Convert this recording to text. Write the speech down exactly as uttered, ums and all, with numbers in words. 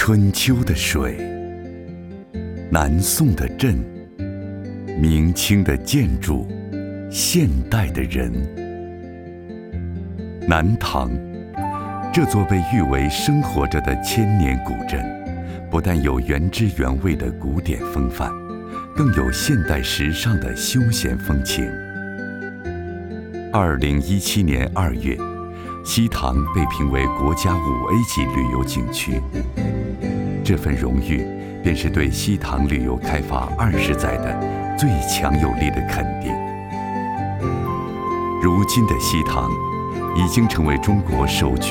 春秋的水，南宋的镇，明清的建筑，现代的人。南唐，这座被誉为生活着的千年古镇，不但有原汁原味的古典风范，更有现代时尚的休闲风情。二零一七年二月，西塘被评为国家五 A 级旅游景区，这份荣誉便是对西塘旅游开发二十载的最强有力的肯定。如今的西塘已经成为中国首屈